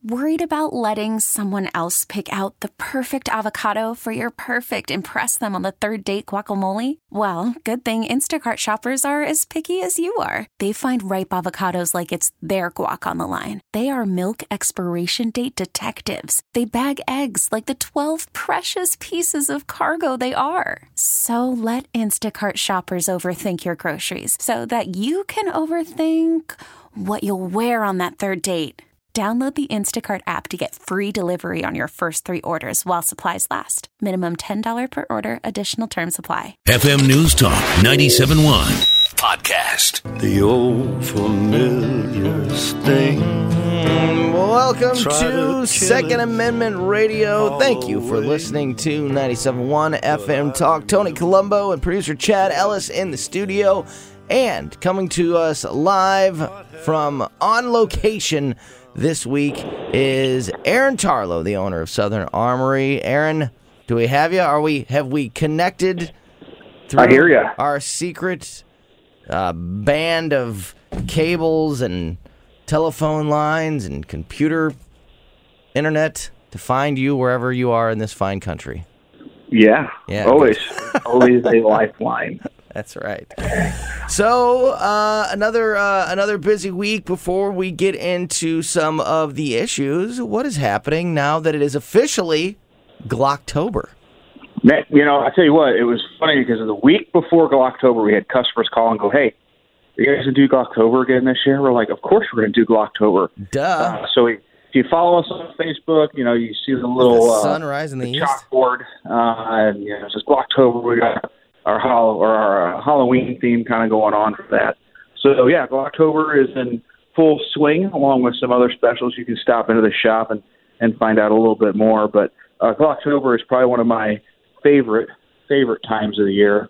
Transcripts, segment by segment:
Worried about letting someone else pick out the perfect avocado for your perfect impress them on the third date guacamole? Well, good thing Instacart shoppers are as picky as you are. They find ripe avocados like it's their guac on the line. They are milk expiration date detectives. They bag eggs like the 12 precious pieces of cargo they are. So let Instacart shoppers overthink your groceries so that you can overthink what you'll wear on that third date. Download the Instacart app to get free delivery on your first 3 orders while supplies last. Minimum $10 per order. Additional terms apply. FM News Talk 97.1 Podcast. The old familiar sting. Welcome to Second Amendment Radio. Thank you for listening to 97.1 FM Talk. Tony Colombo and producer Chad Ellis in the studio. And coming to us live from On Location this week is Aaron Tarlow, the owner of Southern Armory. Aaron, do we have you? Have we connected through I hear ya. Our secret band of cables and telephone lines and computer internet to find you wherever you are in this fine country? Yeah. Always a lifeline. That's right. So another busy week before we get into some of the issues. What is happening now that it is officially Glocktober? Man, I tell you what, it was funny because the week before Glocktober, we had customers call and go, "Hey, are you guys going to do Glocktober again this year?" We're like, "Of course we're going to do Glocktober." Duh. So if you follow us on Facebook, you see the little the sunrise in the east chalkboard, and it says Glocktober. We got our Halloween theme kind of going on for that. So yeah, Glocktober is in full swing, along with some other specials. You can stop into the shop and find out a little bit more. But Glocktober is probably one of my favorite times of the year.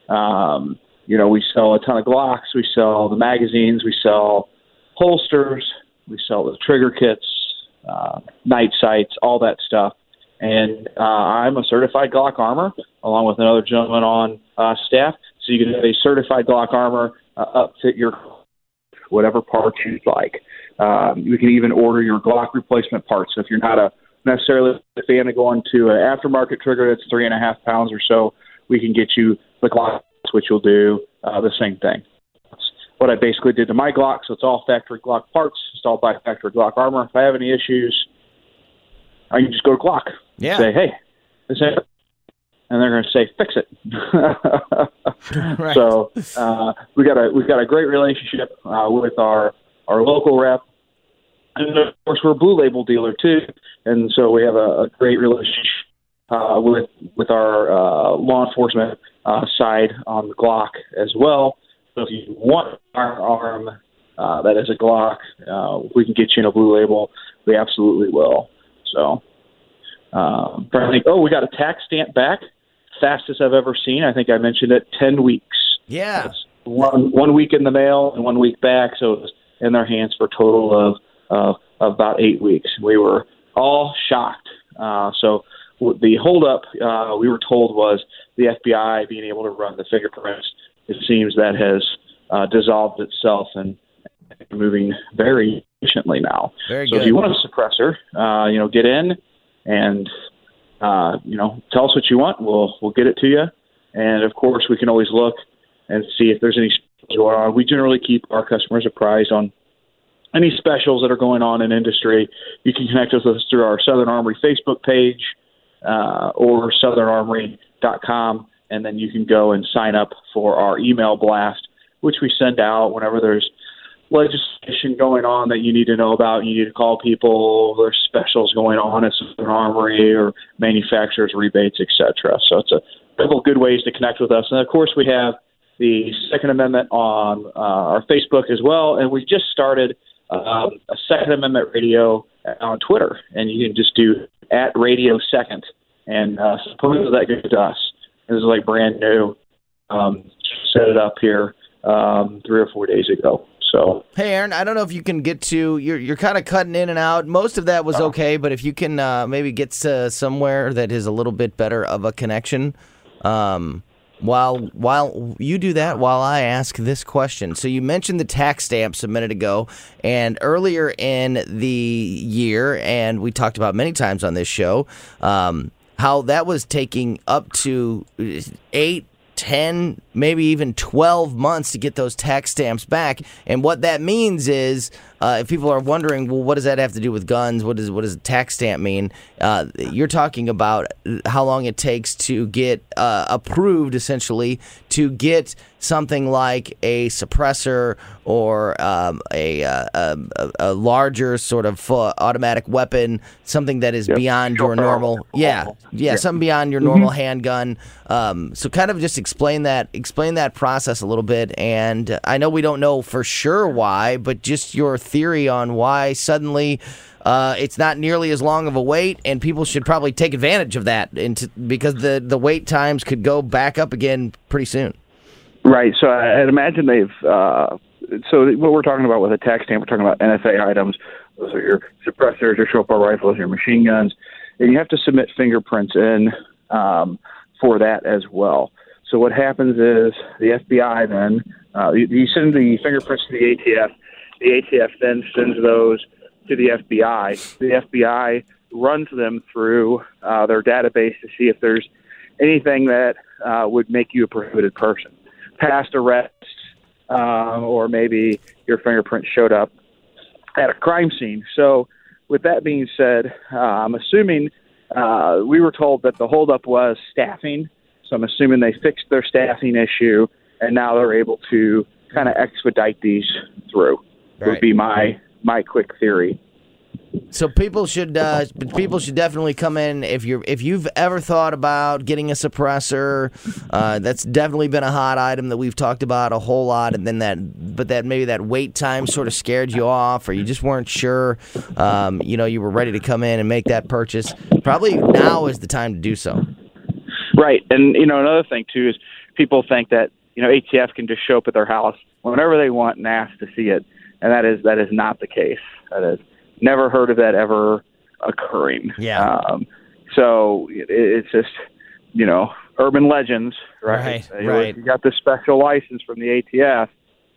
We sell a ton of Glocks. We sell the magazines. We sell holsters. We sell the trigger kits, night sights, all that stuff. And I'm a certified Glock armor, along with another gentleman on staff. So you can have a certified Glock armor upfit your whatever parts you'd like. You can even order your Glock replacement parts. So if you're not necessarily a fan of going to an aftermarket trigger that's 3.5 pounds or so, we can get you the Glock, which will do the same thing. That's what I basically did to my Glock. So it's all factory Glock parts. It's all by factory Glock armor. If I have any issues, I can just go to Glock. Yeah. Say, "Hey, this ain't," and they're going to say, "Fix it." Right. So we got a great relationship with our local rep, and of course we're a Blue Label dealer too, and so we have a great relationship with our law enforcement side on the Glock as well. So if you want our arm that is a Glock, we can get you in a Blue Label. We absolutely will. So. We got a tax stamp back, fastest I've ever seen. I think I mentioned it, 10 weeks. Yeah. That's one week in the mail and 1 week back, so it was in their hands for a total of about 8 weeks. We were all shocked. So the holdup, we were told, was the FBI being able to run the fingerprints. It seems that has dissolved itself and moving very efficiently now. Very so good. if you want a suppressor, get in. And, tell us what you want. We'll get it to you. And, of course, we can always look and see if there's any specials going on. We generally keep our customers apprised on any specials that are going on in industry. You can connect with us through our Southern Armory Facebook page or southernarmory.com, and then you can go and sign up for our email blast, which we send out whenever there's legislation going on that you need to know about. You need to call people. There's specials going on at Southern Armory or manufacturers rebates, etc. So it's a couple of good ways to connect with us. And of course, we have the Second Amendment on our Facebook as well. And we just started a Second Amendment Radio on Twitter, and you can just do @Radio2nd, and suppose that goes to us. This is like brand new. Set it up here 3 or 4 days ago. So, hey, Aaron, I don't know if you can get to, you're kind of cutting in and out. Most of that was okay, but if you can maybe get to somewhere that is a little bit better of a connection, While you do that, while I ask this question. So you mentioned the tax stamps a minute ago, and earlier in the year, and we talked about many times on this show, how that was taking up to 8, 10, maybe even 12 months to get those tax stamps back. And what that means is, if people are wondering, well, what does that have to do with guns? What does a tax stamp mean? You're talking about how long it takes to get approved, essentially, to get something like a suppressor or a larger sort of automatic weapon, something that is beyond your normal, something beyond your normal handgun. So kind of just explain that process a little bit. And I know we don't know for sure why, but just your theory on why suddenly it's not nearly as long of a wait, and people should probably take advantage of that because the wait times could go back up again pretty soon. Right. So I'd imagine they've so what we're talking about with a tax stamp, we're talking about NFA items. Those are your suppressors, your short barrel rifles, your machine guns, and you have to submit fingerprints in for that as well. So what happens is the FBI then you send the fingerprints to the ATF. The ATF then sends those to the FBI. The FBI runs them through their database to see if there's anything that would make you a prohibited person. Past arrests, or maybe your fingerprint showed up at a crime scene. So with that being said, I'm assuming we were told that the holdup was staffing. So I'm assuming they fixed their staffing issue, and now they're able to kind of expedite these through. Right. Would be my quick theory. So people should definitely come in if you've ever thought about getting a suppressor. That's definitely been a hot item that we've talked about a whole lot, and then maybe that wait time sort of scared you off, or you just weren't sure. You were ready to come in and make that purchase. Probably now is the time to do so. Right, and another thing too is people think that ATF can just show up at their house whenever they want and ask to see it, and that is not the case. That is. Never heard of that ever occurring. Yeah. So it's just, urban legends, right? Right. You got this special license from the ATF.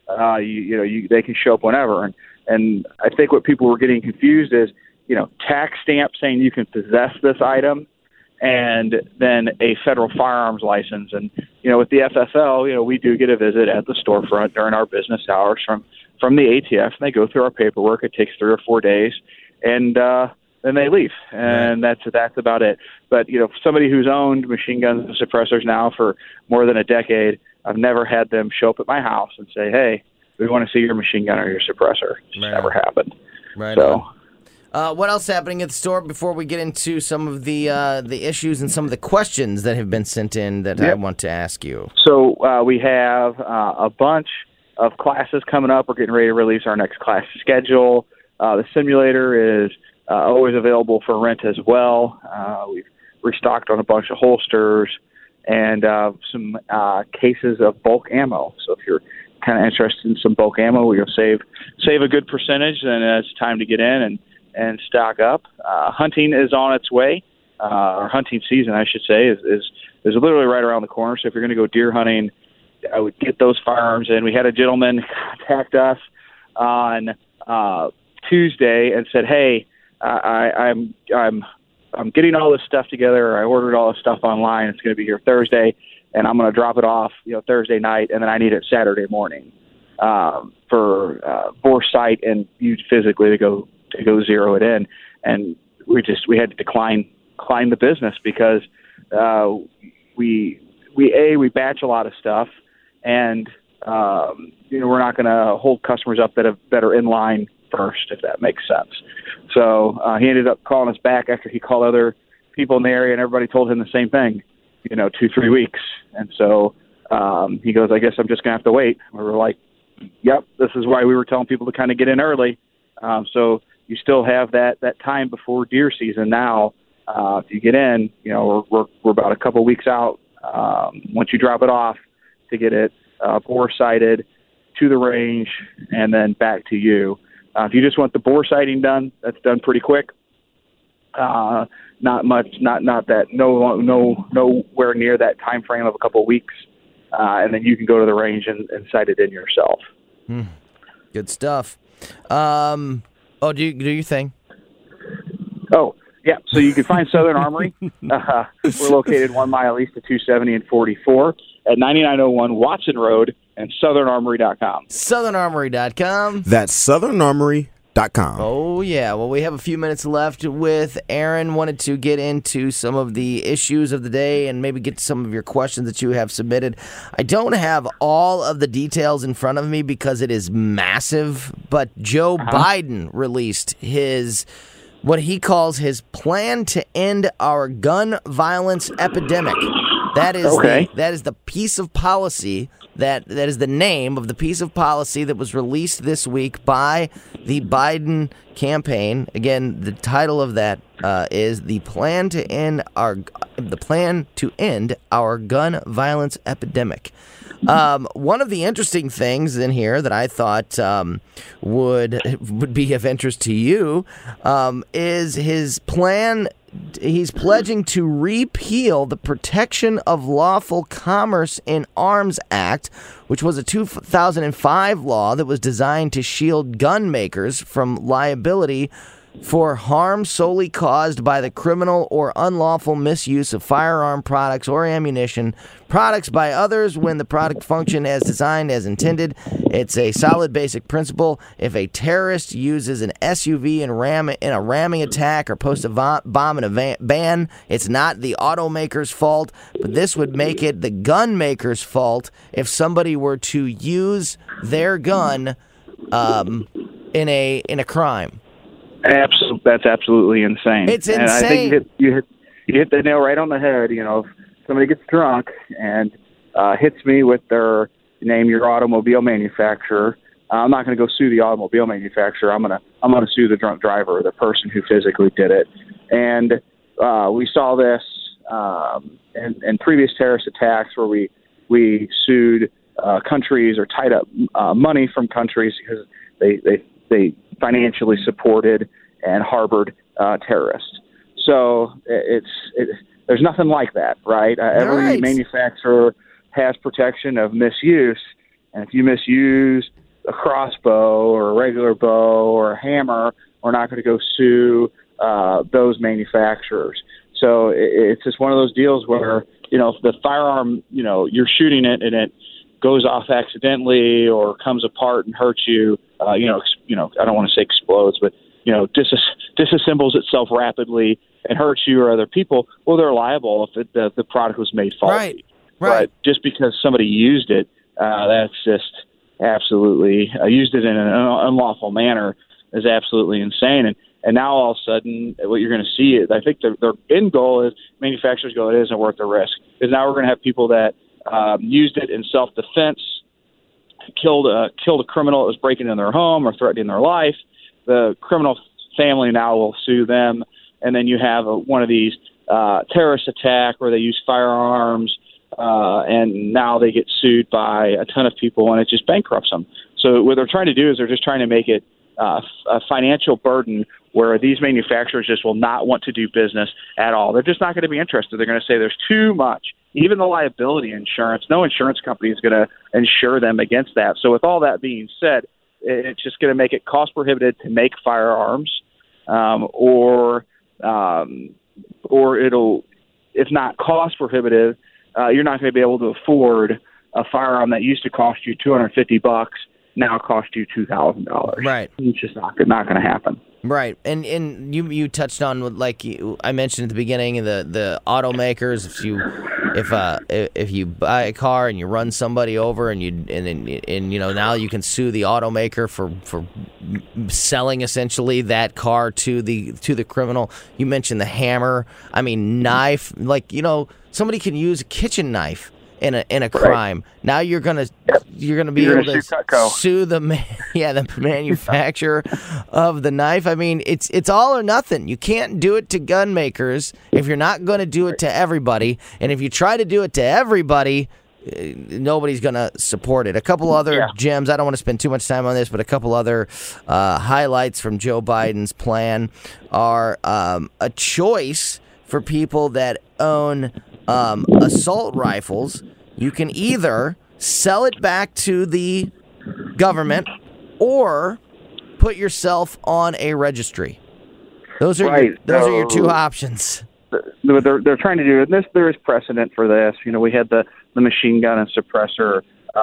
They can show up whenever. And I think what people were getting confused is, tax stamp saying you can possess this item, and then a federal firearms license. And with the FFL, we do get a visit at the storefront during our business hours from the ATF, and they go through our paperwork. It takes 3 or 4 days, and then they leave, and that's about it. But somebody who's owned machine guns and suppressors now for more than a decade, I've never had them show up at my house and say, "Hey, we want to see your machine gun or your suppressor." It's never happened. Right. So. What else happening at the store before we get into some of the issues and some of the questions that have been sent in that I want to ask you? So we have a bunch of classes coming up. We're getting ready to release our next class schedule. The simulator is always available for rent as well. We've restocked on a bunch of holsters and some cases of bulk ammo. So if you're kind of interested in some bulk ammo, we'll save a good percentage, and it's time to get in and stock up. Hunting is on its way. Our hunting season, I should say, is literally right around the corner. So if you're going to go deer hunting, I would get those firearms in. We had a gentleman contact us on Tuesday and said, "Hey, I'm getting all this stuff together. I ordered all this stuff online. It's going to be here Thursday, and I'm going to drop it off, Thursday night, and then I need it Saturday morning for bore sight and used physically to go zero it in." And we had to decline the business because we batch a lot of stuff. And, we're not going to hold customers up that are in line first, if that makes sense. So he ended up calling us back after he called other people in the area, and everybody told him the same thing, 2-3 weeks. And so he goes, "I guess I'm just going to have to wait." We were like, "Yep, this is why we were telling people to kind of get in early." So you still have that time before deer season now. If you get in, we're about a couple weeks out once you drop it off to get it bore sighted to the range and then back to you. If you just want the bore sighting done, that's done pretty quick. Not much, not that, nowhere near that time frame of a couple of weeks. and then you can go to the range and sight it in yourself. Good stuff. Do your thing. Oh, yeah. So you can find Southern Armory. We're located 1 mile east of 270 and 44 at 9901 Watson Road and southernarmory.com. Southernarmory.com. That's southernarmory.com. Oh, yeah. Well, we have a few minutes left with Aaron. Wanted to get into some of the issues of the day and maybe get to some of your questions that you have submitted. I don't have all of the details in front of me because it is massive, but Joe Biden released what he calls his plan to end our gun violence epidemic. That is the piece of policy that is the name of the piece of policy that was released this week by the Biden campaign. Again, the title of that is the plan to end our gun violence epidemic. One of the interesting things in here that I thought would be of interest to you is his plan. He's pledging to repeal the Protection of Lawful Commerce in Arms Act, which was a 2005 law that was designed to shield gun makers from liability for harm solely caused by the criminal or unlawful misuse of firearm products or ammunition, products by others when the product function as designed as intended. It's a solid basic principle. If a terrorist uses an SUV in a ramming attack or posts a bomb in a van, it's not the automaker's fault, but this would make it the gun maker's fault if somebody were to use their gun in a crime. That's absolutely insane. It's insane. And I think you hit the nail right on the head. You know, if somebody gets drunk and hits me with their name your automobile manufacturer, I'm not going to go sue the automobile manufacturer. I'm going to sue the drunk driver, the person who physically did it. And we saw this in previous terrorist attacks where we sued countries or tied up money from countries because they financially supported and harbored terrorists. So there's nothing like that, right? Every manufacturer has protection of misuse, and if you misuse a crossbow or a regular bow or a hammer, we're not going to go sue those manufacturers. So it's just one of those deals where, you know, if the firearm, you know, you're shooting it and it goes off accidentally or comes apart and hurts you, I don't want to say explodes, but, you know, disassembles itself rapidly and hurts you or other people, well, they're liable if the product was made faulty. Right. But just because somebody used it, that's just absolutely used it in an unlawful manner is absolutely insane. And now all of a sudden, what you're going to see is, I think their end goal is manufacturers go, it isn't worth the risk. Because now we're going to have people that used it in self-defense, killed a criminal that was breaking in their home or threatening their life. The criminal family now will sue them, and then you have one of these terrorist attack where they use firearms, and now they get sued by a ton of people, and it just bankrupts them. So what they're trying to do is they're just trying to make it a financial burden where these manufacturers just will not want to do business at all. They're just not going to be interested. They're going to say there's too much. Even the liability insurance, no insurance company is going to insure them against that. So with all that being said, it's just going to make it cost prohibitive to make firearms, or it'll, if not cost prohibitive, you're not going to be able to afford a firearm that used to cost you $250, now cost you $2,000. Right. It's just not going to happen. Right, and you touched on, like I mentioned at the beginning, the automakers. If you buy a car and you run somebody over and now you can sue the automaker for selling essentially that car to the criminal. You mentioned the hammer. I mean, knife. Like, you know, somebody can use a kitchen knife in a crime. Now you're gonna be able to sue the manufacturer of the knife. I mean, it's all or nothing. You can't do it to gun makers if you're not going to do it to everybody, and if you try to do it to everybody, nobody's going to support it. A couple other gems. I don't want to spend too much time on this, but a couple other highlights from Joe Biden's plan are a choice for people that own assault rifles you can either sell it back to the government or put yourself on a registry. Those are your two options. They're trying to do this. There is precedent for this. We had the machine gun and suppressor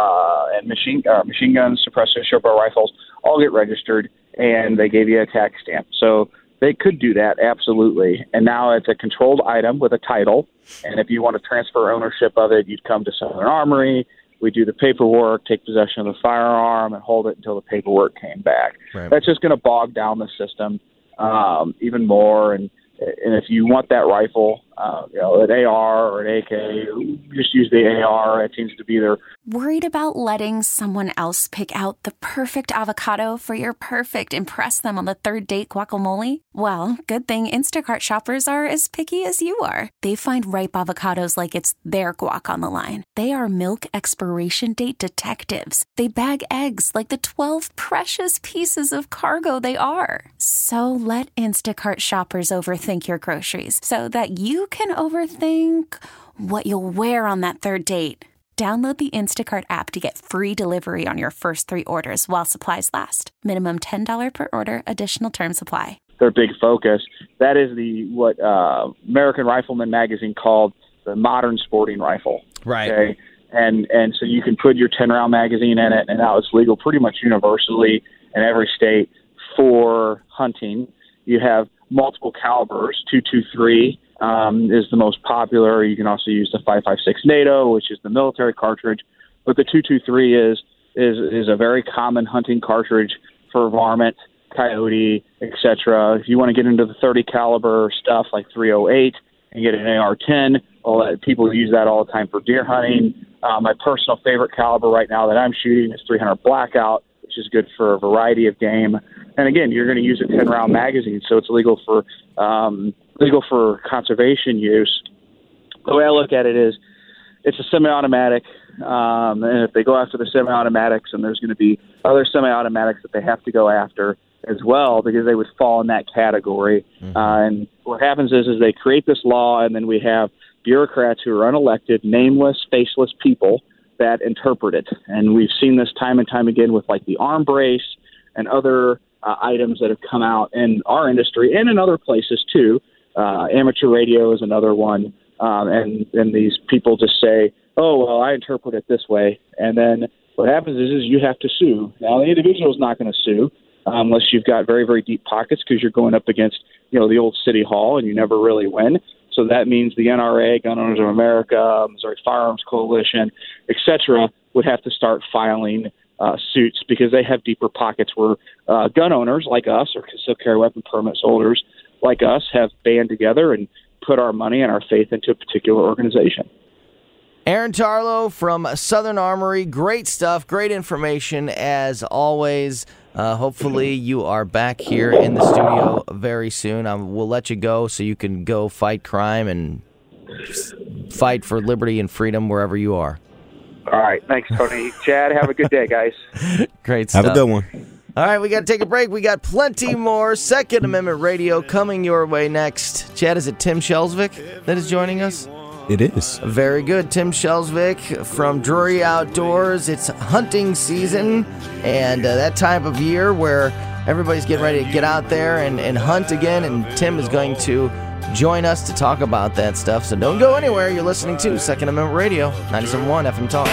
and machine gun suppressor short-barrel rifles all get registered, and they gave you a tax stamp. So they could do that, absolutely. And now it's a controlled item with a title, and if you want to transfer ownership of it, you'd come to Southern Armory. We do the paperwork, take possession of the firearm, and hold it until the paperwork came back. Right. That's just going to bog down the system even more. And if you want that rifle, an AR or an AK, just use the AR. It seems to be their. Worried about letting someone else pick out the perfect avocado for your perfect impress them on the third date guacamole? Well, good thing Instacart shoppers are as picky as you are. They find ripe avocados like it's their guac on the line. They are milk expiration date detectives. They bag eggs like the 12 precious pieces of cargo they are. So let Instacart shoppers overthink your groceries so that you can overthink what you'll wear on that third date. Download the Instacart app to get free delivery on your first 3 orders while supplies last. Minimum $10 per order. Additional terms apply. Their big focus. That is what American Rifleman magazine called the modern sporting rifle. Right. Okay? And so you can put your 10-round magazine in it, and now it's legal pretty much universally in every state for hunting. You have multiple calibers, .223. Is the most popular. You can also use the 5.56 NATO, which is the military cartridge, but the .223 is a very common hunting cartridge for varmint, coyote, etc. If you want to get into the 30 caliber stuff like .308 and get an AR-10, people use that all the time for deer hunting. My personal favorite caliber right now that I'm shooting is .300 Blackout, which is good for a variety of game. And again, you're going to use a 10-round magazine, so it's legal for conservation use. The way I look at it is it's a semi-automatic, and if they go after the semi-automatics, and there's going to be other semi-automatics that they have to go after as well because they would fall in that category. Mm-hmm. And what happens is they create this law, and then we have bureaucrats who are unelected, nameless, faceless people that interpret it. And we've seen this time and time again with like the arm brace and other items that have come out in our industry and in other places too. Amateur radio is another one. And these people just say, oh, well, I interpret it this way. And then what happens is you have to sue. Now, the individual is not going to sue unless you've got very, very deep pockets because you're going up against, the old city hall and you never really win. So that means the NRA, Gun Owners of America, Missouri Firearms Coalition, et cetera, would have to start filing suits because they have deeper pockets where gun owners like us or concealed carry weapon permits holders like us have band together and put our money and our faith into a particular organization. Aaron Tarlow from Southern Armory. Great stuff, great information as always. Hopefully you are back here in the studio very soon. We'll let you go so you can go fight crime and fight for liberty and freedom wherever you are. All right. Thanks, Tony. Chad, have a good day, guys. Great stuff. Have a good one. All right, we got to take a break. We got plenty more Second Amendment Radio coming your way next. Chad, is it Tim Shelsvik that is joining us? It is. Very good. Tim Shelsvik from Drury Outdoors. It's hunting season and that time of year where everybody's getting ready to get out there and hunt again, and Tim is going to join us to talk about that stuff. So don't go anywhere. You're listening to Second Amendment Radio, 97.1 FM Talk.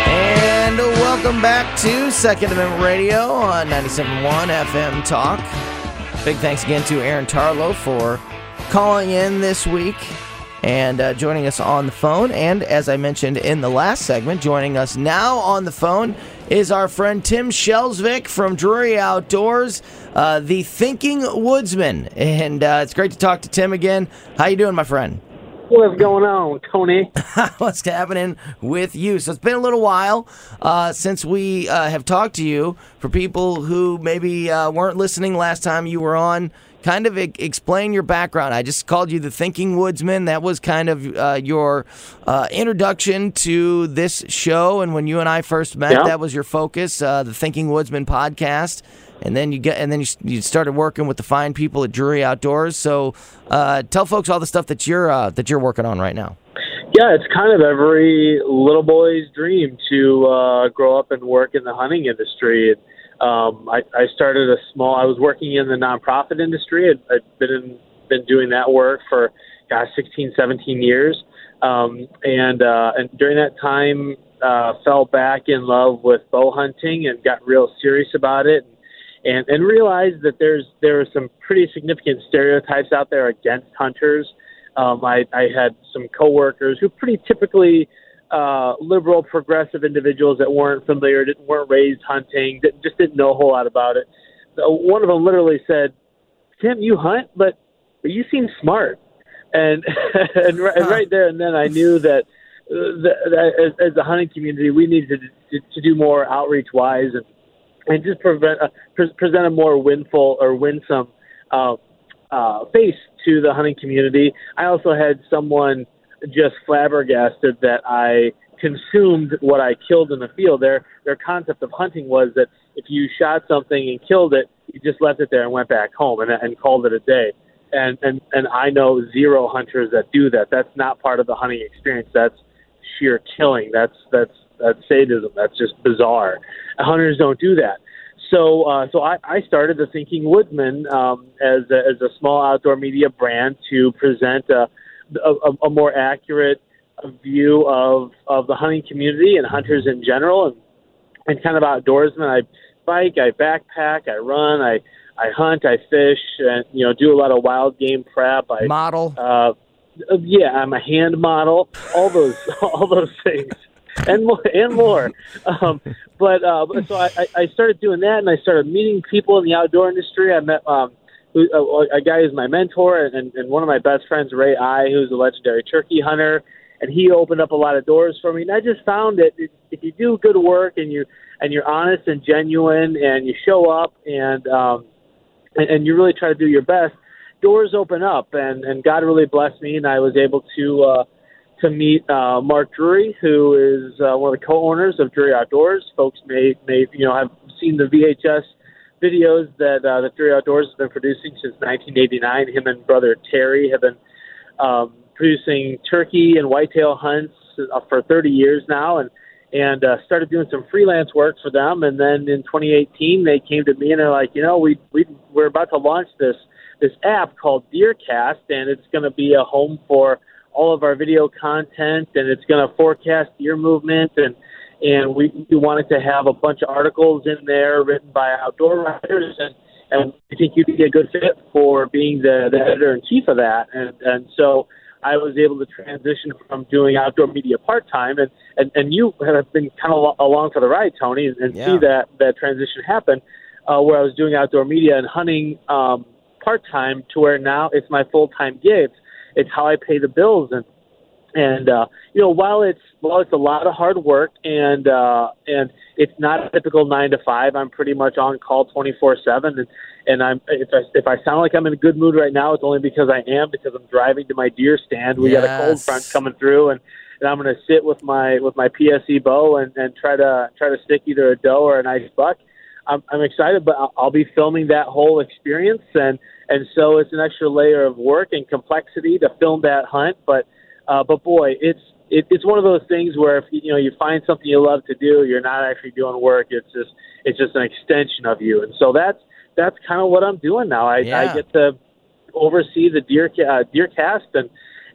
And welcome back to Second Amendment Radio on 97.1 FM Talk. Big thanks again to Aaron Tarlow for calling in this week and joining us on the phone. And as I mentioned in the last segment, joining us now on the phone is our friend Tim Shelsvik from Drury Outdoors, the Thinking Woodsman. And it's great to talk to Tim again. How you doing, my friend? What's going on, Tony? What's happening with you? So it's been a little while since we have talked to you. For people who maybe weren't listening last time you were on, kind of explain your background. I just called you the Thinking Woodsman. That was kind of your introduction to this show. And when you and I first met, that was your focus, the Thinking Woodsman podcast. And then you started working with the fine people at Drury Outdoors. So tell folks all the stuff that you're working on right now. Yeah, it's kind of every little boy's dream to grow up and work in the hunting industry. I started I was working in the nonprofit industry. I'd been doing that work for 16, 17 years. And during that time, fell back in love with bow hunting and got real serious about it, and realized that there are some pretty significant stereotypes out there against hunters. I had some coworkers who pretty typically liberal, progressive individuals that weren't familiar, weren't raised hunting, just didn't know a whole lot about it. So one of them literally said, "Tim, you hunt, but you seem smart." And right there and then I knew that as a hunting community, we needed to do more outreach-wise and just present a more winsome face to the hunting community. I also had someone just flabbergasted that I consumed what I killed in the field. Their concept of hunting was that if you shot something and killed it, you just left it there and went back home and called it a day. And I know zero hunters that do that. That's not part of the hunting experience. That's sheer killing. That's sadism. That's just bizarre. Hunters don't do that. So I started the Thinking Woodsman as a small outdoor media brand to present a more accurate view of the hunting community and hunters in general, and kind of outdoorsman. I bike, I backpack, I run, I hunt, I fish, and do a lot of wild game prep. I model. Yeah, I'm a hand model. All those things. And more. So I started doing that, and I started meeting people in the outdoor industry. I met a guy who's my mentor, and one of my best friends, Ray I, who's a legendary turkey hunter, and he opened up a lot of doors for me. And I just found that if you do good work and you're honest and genuine, and you show up and you really try to do your best, doors open up. And God really blessed me, and I was able to meet Mark Drury, who is one of the co-owners of Drury Outdoors. Folks may have seen the VHS videos that Drury Outdoors has been producing since 1989. Him and brother Terry have been producing turkey and whitetail hunts for 30 years now, and started doing some freelance work for them. And then in 2018, they came to me and they're like, we're about to launch this app called DeerCast, and it's going to be a home for all of our video content, and it's going to forecast deer movement, and we wanted to have a bunch of articles in there written by outdoor writers, and we think you'd be a good fit for being the editor-in-chief of that. And so I was able to transition from doing outdoor media part-time, and you have been kind of along for the ride, Tony, and see that transition happen, where I was doing outdoor media and hunting part-time to where now it's my full-time gig. It's how I pay the bills, and while it's a lot of hard work, and it's not a typical 9 to 5. I'm pretty much on call 24/7, and if I sound like I'm in a good mood right now, it's only because I am, because I'm driving to my deer stand. We got a cold front coming through, and I'm going to sit with my PSE bow and try to stick either a doe or a nice buck. I'm excited, but I'll be filming that whole experience, and so it's an extra layer of work and complexity to film that hunt. But boy, it's one of those things where if you find something you love to do, you're not actually doing work. It's just an extension of you, and so that's kind of what I'm doing now. I get to oversee the DeerCast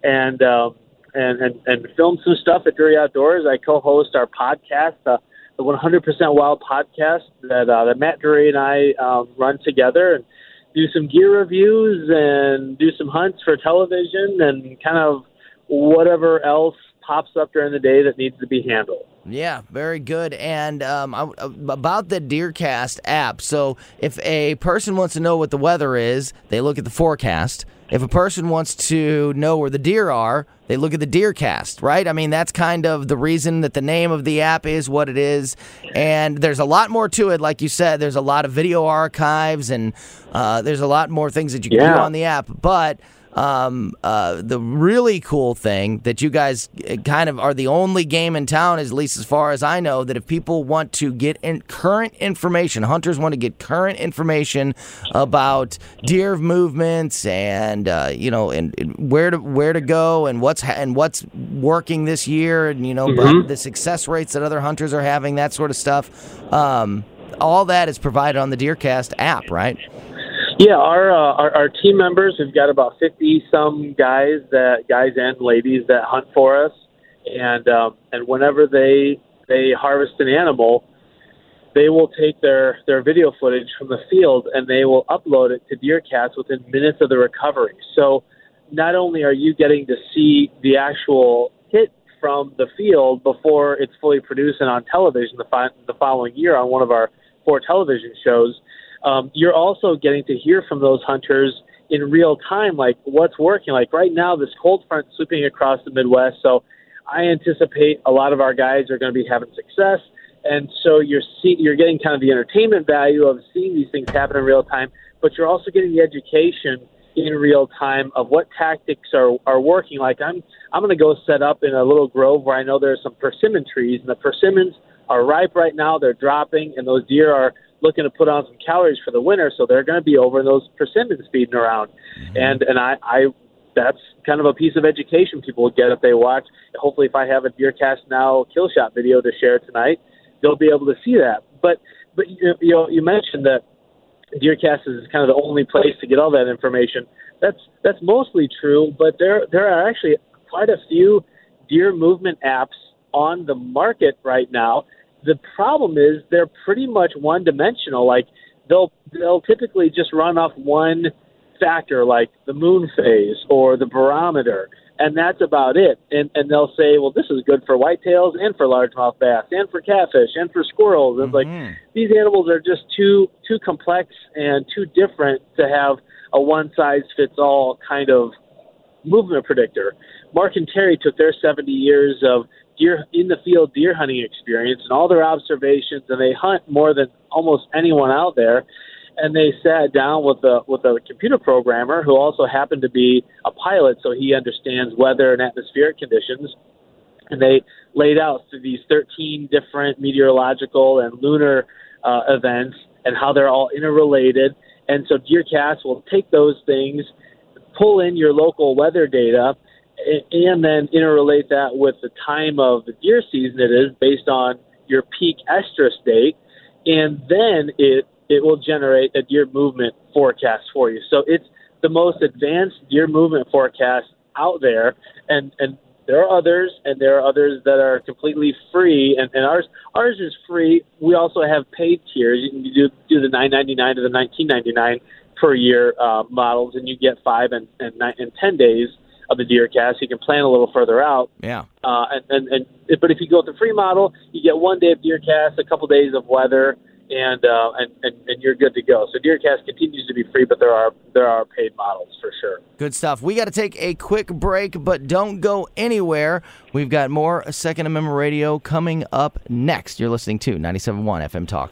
and film some stuff at Drury Outdoors. I co-host our podcast, the 100% Wild podcast that Matt Drury and I run together, and do some gear reviews and do some hunts for television and kind of whatever else pops up during the day that needs to be handled. Yeah, very good. And about the DeerCast app, so if a person wants to know what the weather is, they look at the forecast. If a person wants to know where the deer are, they look at the DeerCast, right? I mean, that's kind of the reason that the name of the app is what it is. And there's a lot more to it. Like you said, there's a lot of video archives, and there's a lot more things that you can do on the app. But the really cool thing that you guys kind of are the only game in town, at least as far as I know, that if people want to get current information, hunters want to get current information about deer movements and and where to go and what's working this year, and but the success rates that other hunters are having, that sort of stuff. All that is provided on the DeerCast app, right? Yeah, our team members, we've got about 50-some guys and ladies that hunt for us, and whenever they harvest an animal, they will take their video footage from the field and they will upload it to DeerCast within minutes of the recovery. So not only are you getting to see the actual hit from the field before it's fully produced and on television the following year on one of our 4 television shows, you're also getting to hear from those hunters in real time, like what's working. Like right now, this cold front sweeping across the Midwest, so I anticipate a lot of our guys are going to be having success, and so you're getting kind of the entertainment value of seeing these things happen in real time, but you're also getting the education in real time of what tactics are working. Like I'm going to go set up in a little grove where I know there's some persimmon trees, and the persimmons are ripe right now. They're dropping, and those deer are looking to put on some calories for the winter, so they're going to be over in those persimmons feeding around. And I that's kind of a piece of education people will get if they watch. Hopefully, if I have a DeerCast Now kill shot video to share tonight, they'll be able to see that. But you mentioned that DeerCast is kind of the only place to get all that information. That's mostly true, but there are actually quite a few deer movement apps on the market right now. The problem is they're pretty much one-dimensional. Like they'll typically just run off one factor, like the moon phase or the barometer, and that's about it. And they'll say, well, this is good for whitetails and for largemouth bass and for catfish and for squirrels. And like these animals are just too complex and too different to have a one-size-fits-all kind of movement predictor. Mark and Terry took their 70 years of deer in the field deer hunting experience and all their observations, and they hunt more than almost anyone out there. And they sat down with a computer programmer who also happened to be a pilot, so he understands weather and atmospheric conditions. And they laid out these 13 different meteorological and lunar events and how they're all interrelated. And so DeerCast will take those things, pull in your local weather data, and then interrelate that with the time of the deer season it is based on your peak estrus date, and then it will generate a deer movement forecast for you. So it's the most advanced deer movement forecast out there, and there are others, that are completely free, and ours is free. We also have paid tiers. You can do the $9.99 to the $19.99 per year models, and you get 5 and 10 days of the DeerCast. You can plan a little further out. Yeah. But if you go with the free model, you get 1 day of DeerCast, a couple days of weather, and you're good to go. So DeerCast continues to be free, but there are paid models for sure. Good stuff. We got to take a quick break, but don't go anywhere. We've got more Second Amendment Radio coming up next. You're listening to 97.1 FM Talk.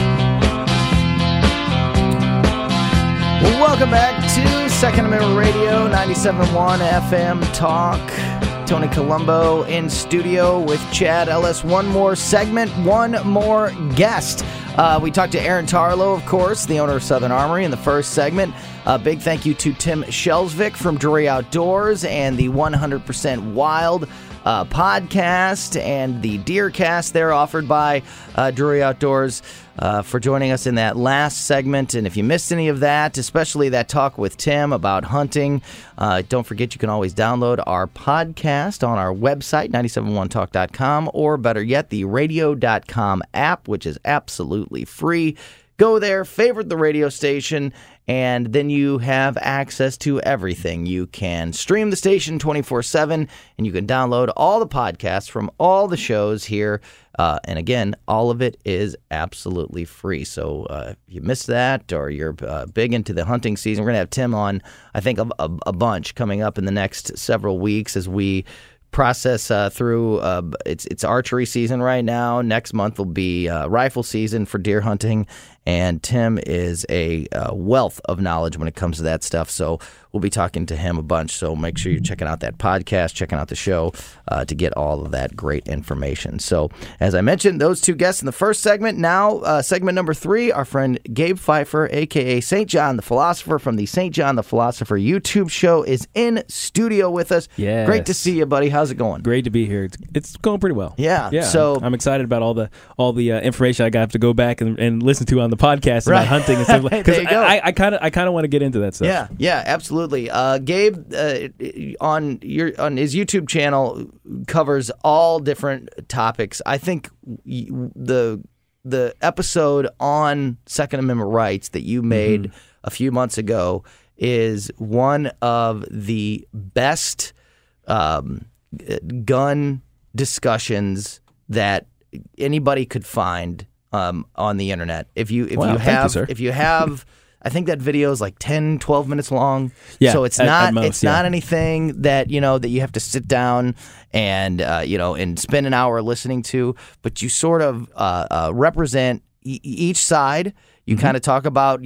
Welcome back to Second Amendment Radio, 97.1 FM Talk. Tony Colombo in studio with Chad Ellis. One more segment, one more guest. We talked to Aaron Tarlow, of course, the owner of Southern Armory, in the first segment. A big thank you to Tim Shelsvik from Drury Outdoors and the 100% Wild podcast and the DeerCast there offered by Drury Outdoors for joining us in that last segment. And if you missed any of that, especially that talk with Tim about hunting, don't forget you can always download our podcast on our website, 971talk.com, or better yet, the radio.com app, which is absolutely free. Go there, favorite the radio station, and then you have access to everything. You can stream the station 24/7, and you can download all the podcasts from all the shows here. And again, all of it is absolutely free. So if you missed that or you're big into the hunting season, we're going to have Tim on, I think, a bunch coming up in the next several weeks as we process through it's archery season right now. Next month will be rifle season for deer hunting, and Tim is a wealth of knowledge when it comes to that stuff. So we'll be talking to him a bunch. So make sure you're checking out that podcast, checking out the show to get all of that great information. So as I mentioned, those two guests in the first segment. Now, segment number 3, our friend Gabe Pfeiffer, a.k.a. St. John the Philosopher from the St. John the Philosopher YouTube show, is in studio with us. Yes. Great to see you, buddy. How's it going? Great to be here. It's going pretty well. Yeah. So I'm excited about all the information I got to go back and listen to on the podcast about hunting and stuff. Because I kind of want to get into that stuff. Yeah, absolutely. Gabe on his YouTube channel covers all different topics. I think the episode on Second Amendment rights that you made a few months ago is one of the best gun discussions that anybody could find on the internet. If you have I think that video is like 10, 12 minutes long. Yeah, so it's not anything that that you have to sit down and and spend an hour listening to, but you sort of represent each side. You kind of talk about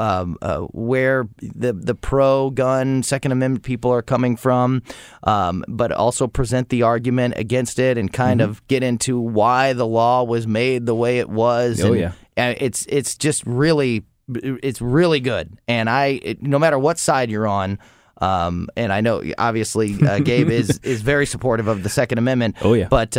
where the pro-gun Second Amendment people are coming from, but also present the argument against it and kind of get into why the law was made the way it was. And it's just really. It's really good, and no matter what side you're on, and I know obviously Gabe is very supportive of the Second Amendment. Oh yeah, but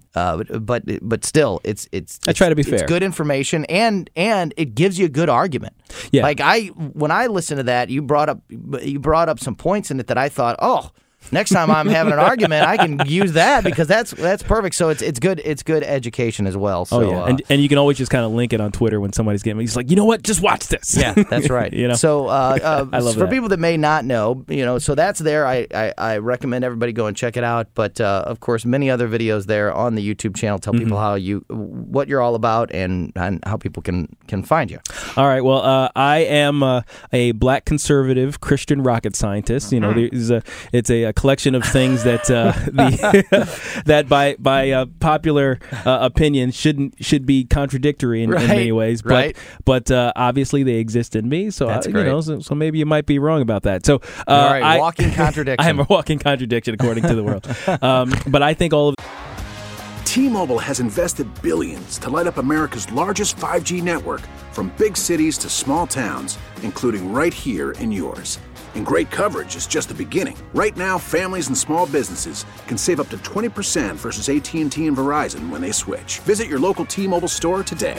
still, it's I try to be fair. It's good information, and it gives you a good argument. Yeah, like when I listened to that, you brought up some points in it that I thought, next time I'm having an argument, I can use that because that's perfect. So it's good education as well. So, and you can always just kind of link it on Twitter when somebody's getting. He's like, you know what, just watch this. Yeah, that's right. So I love for people that may not know, so that's there. I recommend everybody go and check it out. But of course, many other videos there on the YouTube channel tell people what you're all about and how people can find you. All right. Well, I am a black conservative Christian rocket scientist. It's a collection of things that that by popular opinion should be contradictory in many ways, but obviously they exist in me. So so maybe you might be wrong about that. So walking contradiction. I am a walking contradiction according to the world. But I think all of. T-Mobile has invested billions to light up America's largest 5G network, from big cities to small towns, including right here in yours. And great coverage is just the beginning. Right now, families and small businesses can save up to 20% versus AT&T and Verizon when they switch. Visit your local T-Mobile store today.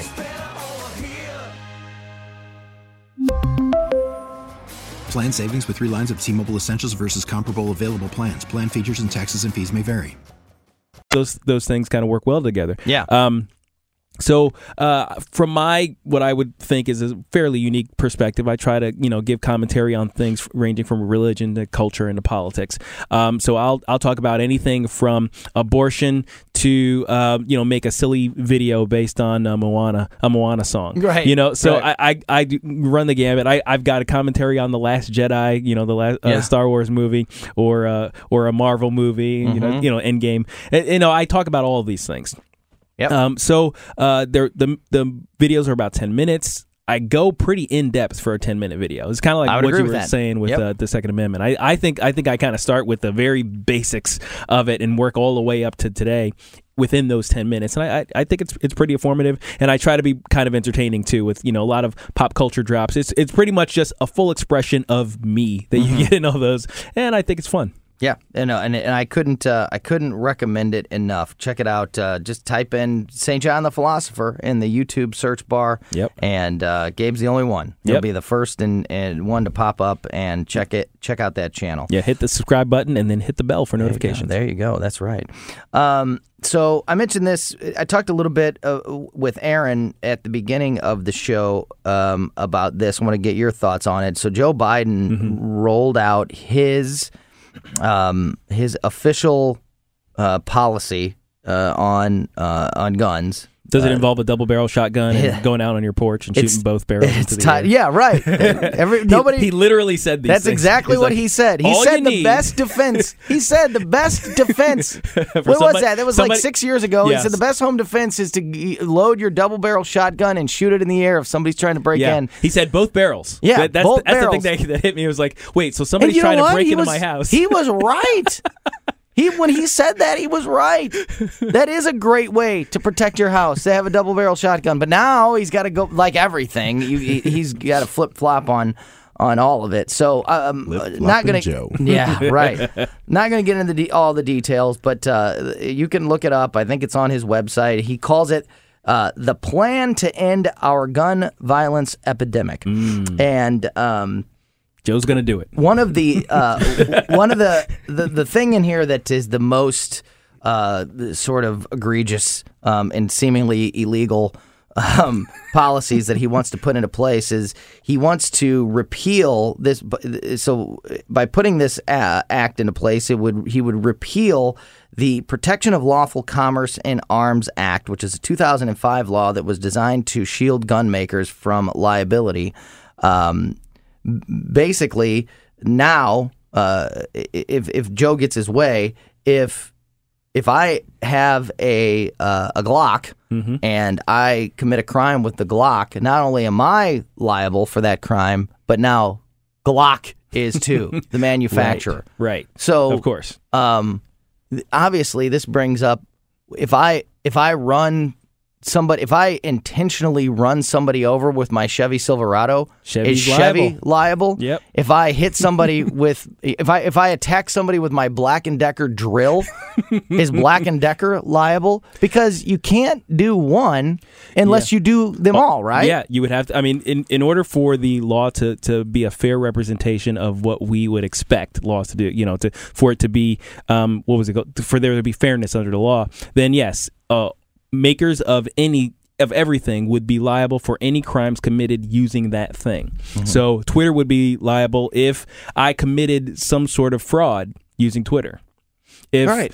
Plan savings with 3 lines of T-Mobile Essentials versus comparable available plans. Plan features and taxes and fees may vary. Those things kind of work well together. Yeah. So from what I would think is a fairly unique perspective, I try to give commentary on things ranging from religion to culture and to politics. So I'll talk about anything from abortion to make a silly video based on a Moana song. Right. So right. I run the gamut. I've got a commentary on The Last Jedi, the last Star Wars movie, or a Marvel movie, Endgame. I talk about all of these things. Yep. So the videos are about 10 minutes. I go pretty in depth for a 10-minute video. It's kind of like what you were saying with the Second Amendment. I think I kind of start with the very basics of it and work all the way up to today within those 10 minutes. And I think it's pretty informative, and I try to be kind of entertaining too with a lot of pop culture drops. It's pretty much just a full expression of me that you get in all those, and I think it's fun. Yeah, and I couldn't recommend it enough. Check it out. Just type in St. John the Philosopher in the YouTube search bar. Yep. And Gabe's the only one. He'll be the first and one to pop up, and check out that channel. Yeah, hit the subscribe button and then hit the bell for notifications. There you go. That's right. So I mentioned this. I talked a little bit with Aaron at the beginning of the show about this. I want to get your thoughts on it. So Joe Biden rolled out his official policy on guns Does it involve a double-barrel shotgun and going out on your porch and shooting both barrels into the air? Yeah, right. He literally said these That's things. exactly what he said. He said the best defense. He said the best defense. What was that? That was like 6 years ago. Yes. He said the best home defense is to load your double-barrel shotgun and shoot it in the air if somebody's trying to break in. He said both barrels. Yeah, that's barrels. the thing that hit me. It was like, wait, so somebody's trying to break into my house. He was right. When he said that, he was right. That is a great way to protect your house, to have a double-barrel shotgun. But now he's got to go, like everything, he's got to flip-flop on all of it. So not going to... Yeah, right. Not going to get into all the details, but you can look it up. I think it's on his website. He calls it The Plan to End Our Gun Violence Epidemic. And... Joe's going to do it. One of the thing in here that is the most sort of egregious and seemingly illegal policies that he wants to put into place is he wants to repeal this. So by putting this act into place, he would repeal the Protection of Lawful Commerce in Arms Act, which is a 2005 law that was designed to shield gun makers from liability. Basically, now, if Joe gets his way, if I have a Glock and I commit a crime with the Glock, not only am I liable for that crime, but now Glock is too, the manufacturer. Right. So, of course, obviously, this brings up if I intentionally run somebody over with my Chevy Silverado, is Chevy liable? Yep. If I hit somebody if I attack somebody with my Black & Decker drill, is Black & Decker liable? Because you can't do one unless you do them all, right? Yeah, you would have to. I mean, in order for the law to be a fair representation of what we would expect laws to do, for it to be, for there to be fairness under the law, then yes, makers of everything would be liable for any crimes committed using that thing. So Twitter would be liable if I committed some sort of fraud using Twitter. Or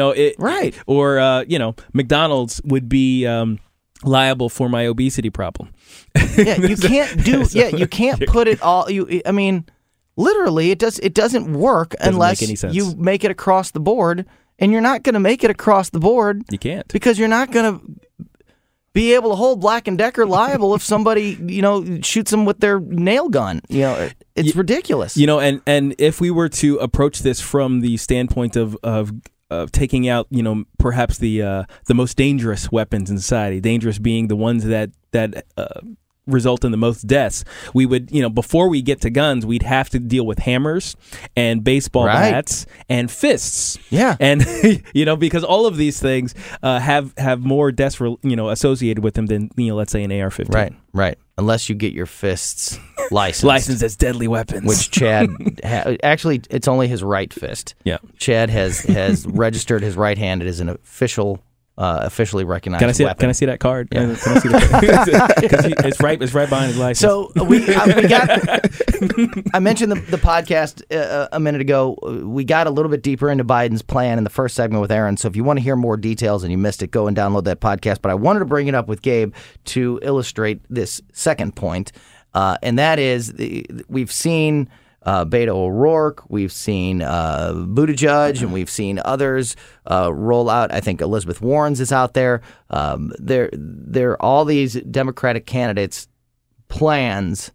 McDonald's would be liable for my obesity problem. You can't put it all. I mean, literally, it doesn't work unless you make it across the board. And you're not going to make it across the board. You can't. Because you're not going to be able to hold Black & Decker liable if somebody, shoots them with their nail gun. It's ridiculous. And if we were to approach this from the standpoint of taking out, perhaps the most dangerous weapons in society, dangerous being the ones that result in the most deaths, we would, before we get to guns, we'd have to deal with hammers and baseball bats and fists. Yeah. And, because all of these things have more deaths, associated with them than, let's say an AR-15. Right. Unless you get your fists licensed. Licensed as deadly weapons. Which Chad, actually, it's only his right fist. Yeah. Chad has registered his right hand as an officially recognized weapon. Can I see that card? Yeah. Can I see that? Because it's right behind his license. So we got. I mentioned the podcast a minute ago. We got a little bit deeper into Biden's plan in the first segment with Aaron. So if you want to hear more details and you missed it, go and download that podcast. But I wanted to bring it up with Gabe to illustrate this second point, and that is we've seen Beto O'Rourke, we've seen Buttigieg, and we've seen others roll out. I think Elizabeth Warren's is out there. There are all these Democratic candidates' plans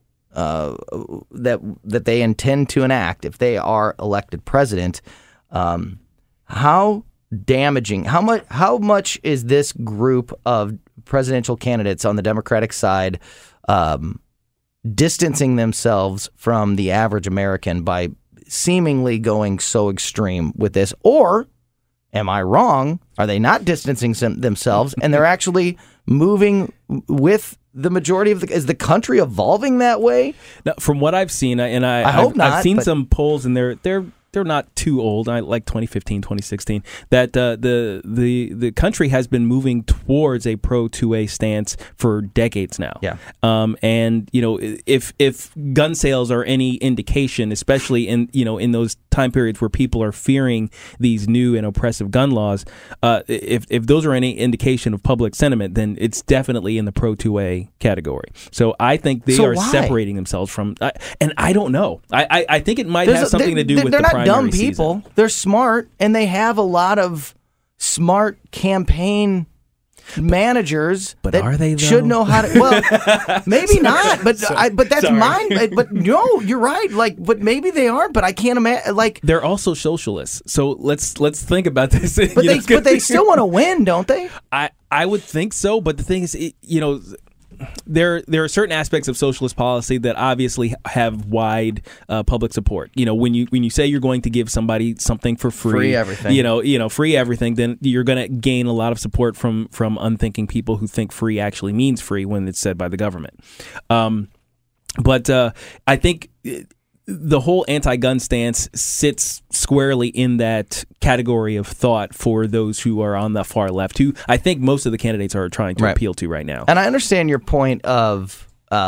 that they intend to enact if they are elected president. How damaging? How much is this group of presidential candidates on the Democratic side distancing themselves from the average American by seemingly going so extreme with this? Or am I wrong? Are they not distancing themselves and they're actually moving with the majority of is the country evolving that way? Now, from what I've seen, and I hope not, I've seen some polls, and they're they're not too old, like 2015, 2016, that the country has been moving towards a pro-2A stance for decades now. Yeah. And if gun sales are any indication, especially in those time periods where people are fearing these new and oppressive gun laws, if those are any indication of public sentiment, then it's definitely in the pro-2A category. So I think they are separating themselves from, and I don't know. I think it might have something to do with the primary season. They're not dumb people. They're smart, and they have a lot of smart campaign managers but are they, though? Should know how to. Well, maybe not. But but that's mine. But no, you're right. But maybe they are. But I can't imagine. They're also socialists. So let's think about this. But they still want to win, don't they? I would think so. But the thing is, there are certain aspects of socialist policy that obviously have wide public support. When you say you're going to give somebody something for free everything, free everything, then you're going to gain a lot of support from unthinking people who think free actually means free when it's said by the government. But I think the whole anti-gun stance sits squarely in that category of thought for those who are on the far left, who I think most of the candidates are trying to appeal to right now. And I understand your point of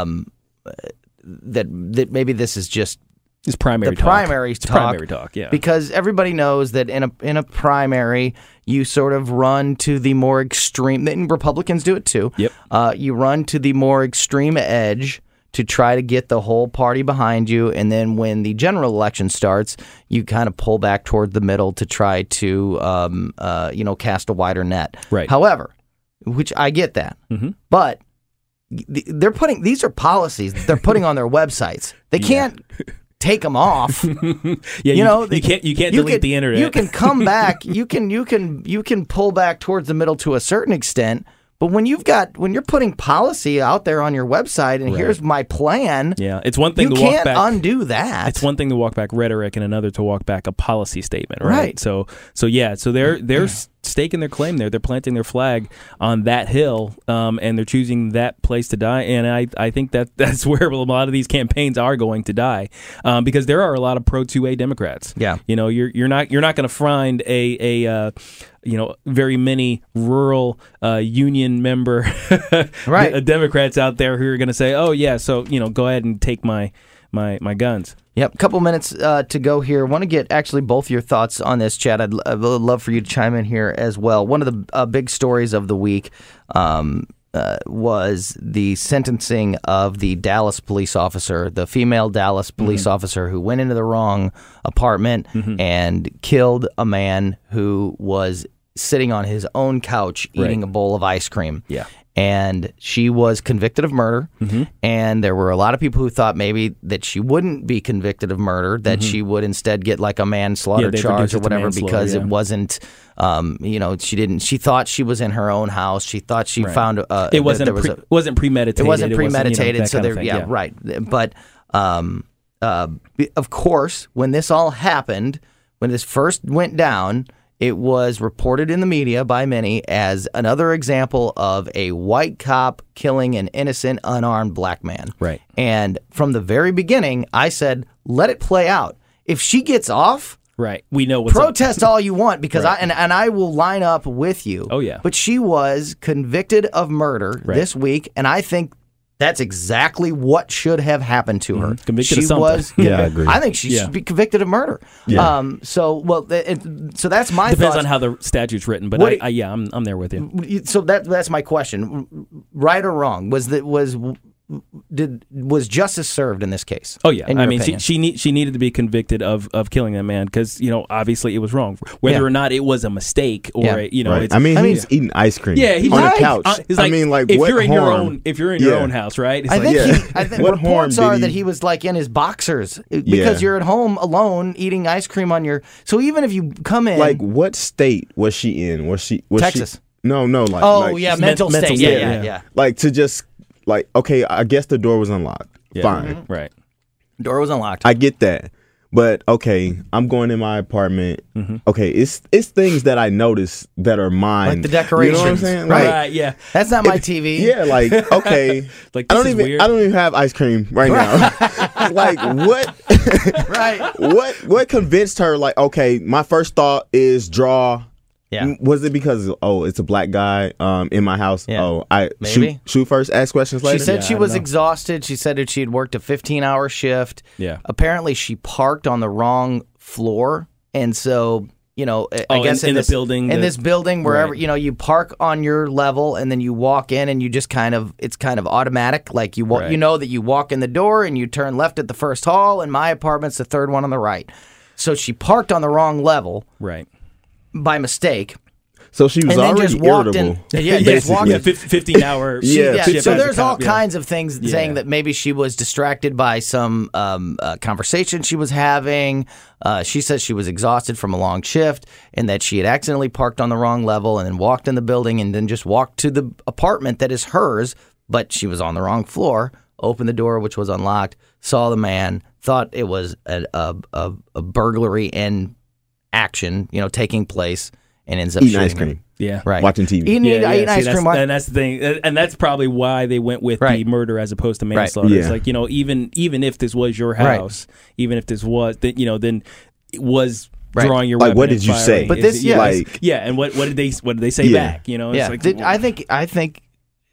that maybe this is just primary talk, yeah. Because everybody knows that in a primary, you sort of run to the more extreme, and Republicans do it too. Yep. You run to the more extreme edge to try to get the whole party behind you, and then when the general election starts, you kind of pull back toward the middle to try to, cast a wider net. Right. However, which I get that, but these are policies they're putting on their websites. They can't take them off. You can't delete the internet. You can come back. You can pull back towards the middle to a certain extent. But when you're putting policy out there on your website, and here's my plan, it's one thing you to walk can't back, undo that. It's one thing to walk back rhetoric, and another to walk back a policy statement, right? So they're staking their claim there. They're planting their flag on that hill, and they're choosing that place to die. And I think that's where a lot of these campaigns are going to die, because there are a lot of pro-2A Democrats. Yeah, you're not going to find a very many rural union member Democrats out there who are going to say, oh yeah, so go ahead and take my guns. Yep, a couple minutes to go here. I want to get actually both your thoughts on this, Chad. I'd love for you to chime in here as well. One of the big stories of the week was the sentencing of the Dallas police officer, the female Dallas police officer who went into the wrong apartment and killed a man who was sitting on his own couch eating a bowl of ice cream. Yeah. And she was convicted of murder, and there were a lot of people who thought maybe that she wouldn't be convicted of murder, that she would instead get like a manslaughter charge or whatever, because it wasn't, she thought she was in her own house. She thought she found it wasn't premeditated. It wasn't premeditated. So there, right. But of course, when this all happened, when this first went down, it was reported in the media by many as another example of a white cop killing an innocent, unarmed black man. Right. And from the very beginning, I said, let it play out. If she gets off, we know what's protest all you want, because I will line up with you. Oh, yeah. But she was convicted of murder this week, and I think that's exactly what should have happened to her. Convicted of something. I agree. I think she should be convicted of murder. Yeah. So that's my Depends thoughts. on how the statute's written, but I'm there with you. So that's my question. Right or wrong? Was justice served in this case? Oh yeah, I mean she needed to be convicted of killing that man, because obviously it was wrong, whether or not it was a mistake or It's, he's eating ice cream. Yeah, he's on a couch. He's like, if you're in your own house, right? It's I think reports are that he was like in his boxers, because you're at home alone eating ice cream on your. So even if you come in, like, what state was she in? Was Texas? No, mental state. Yeah. Like, to just. Like, okay, I guess the door was unlocked. Yeah. Fine. Right. Door was unlocked. I get that. But okay, I'm going in my apartment. Mm-hmm. Okay, it's things that I notice that are mine, like the decorations. You know what I'm saying? Right? Yeah, that's not my TV. Yeah, like okay, like I don't even have ice cream right now. Like what? Right. What convinced her? Like okay, my first thought is draw. Yeah. Was it because it's a black guy in my house? Yeah. Oh, I maybe shoot first, ask questions later. She said she was exhausted. She said that she had worked a 15-hour shift. Yeah. Apparently, she parked on the wrong floor, and so I guess in this building, this building, wherever you park on your level, and then you walk in, and you just it's kind of automatic. Like you know that you walk in the door and you turn left at the first hall, and my apartment's the third one on the right. So she parked on the wrong level. Right. By mistake. So she was already irritable. Just walked in 15-hour shift. So there's all kinds of things saying that maybe she was distracted by some conversation she was having. She says she was exhausted from a long shift and that she had accidentally parked on the wrong level and then walked in the building and then just walked to the apartment that is hers, but she was on the wrong floor, opened the door, which was unlocked, saw the man, thought it was a burglary in action, taking place, and ends up eating ice cream. Him. Yeah, right. Watching TV. Eating ice cream. And that's the thing. And that's probably why they went with the murder as opposed to manslaughter. Right. It's like, even if this was your house, even if this was, then it was drawing your weapon. Like, what did you say? But this, and what did they say back? It's like, I think.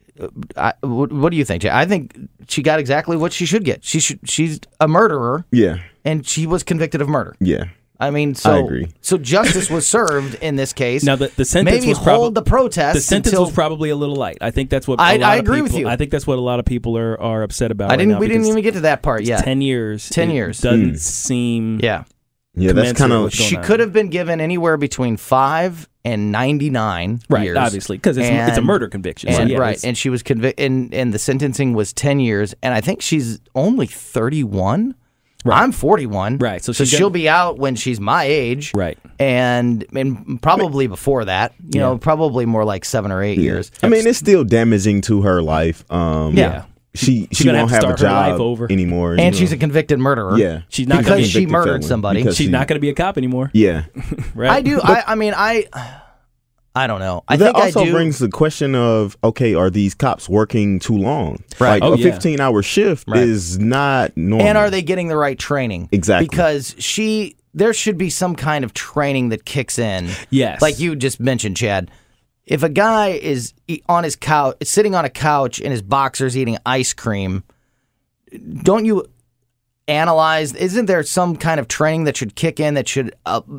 What do you think, Jay? I think she got exactly what she should get. She's a murderer. Yeah. And she was convicted of murder. Yeah. I mean, I agree. So justice was served in this case. Now the sentence maybe was hold the protest. The sentence was probably a little light. I think that's what I agree with you. I think that's what a lot of people are upset about. We didn't even get to that part yet. 10 years. 10 years doesn't seem. Yeah, that's kind of. She could have been given anywhere between 5 and 99 years. Obviously, because it's a murder conviction. And she was convicted, and the sentencing was 10 years, and I think she's only 31. Right. I'm 41. Right. So she'll be out when she's my age. Right. And probably before that, probably more like 7 or 8 years. I mean, it's still damaging to her life. She won't have a job anymore. And she's a convicted murderer. Yeah. She's not because she murdered somebody. She's not going to be a cop anymore. Yeah. Right. I do. I don't know. That also brings the question of, okay, are these cops working too long? Right. Like a 15-hour shift is not normal. And are they getting the right training? Exactly. Because there should be some kind of training that kicks in. Yes. Like you just mentioned, Chad. If a guy is on his couch, sitting on a couch in his boxers eating ice cream, don't you analyze? Isn't there some kind of training that should kick in that should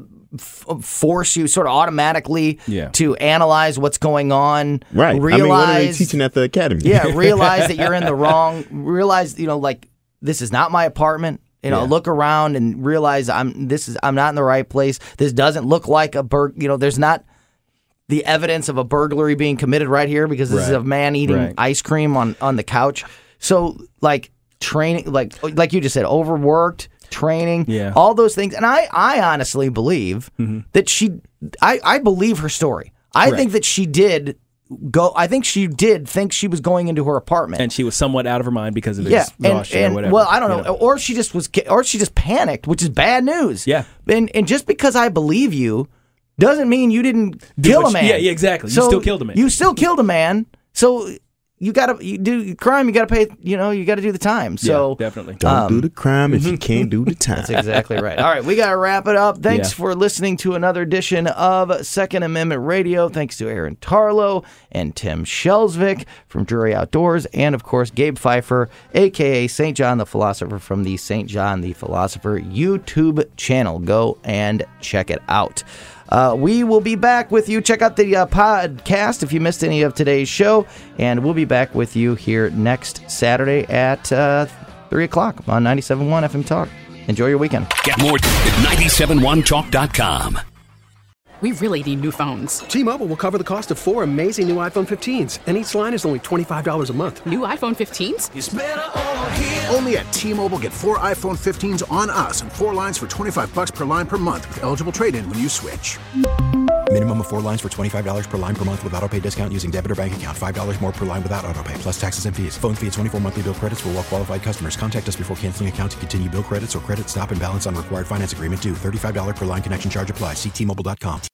force you sort of automatically to analyze what's going on? Right. Realize, what are they teaching at the academy? Yeah. Realize that you're in the wrong. Realize like this is not my apartment. Look around and realize I'm not in the right place. This doesn't look like a there's not the evidence of a burglary being committed right here because this is a man eating ice cream on the couch. So like training, like you just said, overworked training, all those things. And I honestly believe that I believe her story. I think that she did I think she did think she was going into her apartment, and she was somewhat out of her mind because of his nausea or whatever. Well, I don't know, or she just panicked, which is bad news. Yeah, and just because I believe you doesn't mean you didn't kill a man. Yeah, exactly. You still killed a man. You still killed a man. So you do crime. You got to pay. You got to do the time. So definitely don't do the crime if you can't do the time. That's exactly right. All right, we got to wrap it up. Thanks for listening to another edition of Second Amendment Radio. Thanks to Aaron Tarlow and Tim Shelsvik from Drury Outdoors, and of course Gabe Pfeiffer, aka St. John the Philosopher, from the St. John the Philosopher YouTube channel. Go and check it out. We will be back with you. Check out the podcast if you missed any of today's show. And we'll be back with you here next Saturday at 3 o'clock on 97.1 FM Talk. Enjoy your weekend. Get more at 971talk.com. We really need new phones. T-Mobile will cover the cost of 4 amazing new iPhone 15s, and each line is only $25 a month. New iPhone 15s? It's better over here. Only at T-Mobile, get 4 iPhone 15s on us and 4 lines for $25 per line per month with eligible trade-in when you switch. Minimum of 4 lines for $25 per line per month with autopay discount using debit or bank account. $5 more per line without autopay, plus taxes and fees. Phone fee at 24 monthly bill credits for well qualified customers. Contact us before canceling account to continue bill credits or credit stop and balance on required finance agreement due. $35 per line connection charge applies. See T-Mobile.com.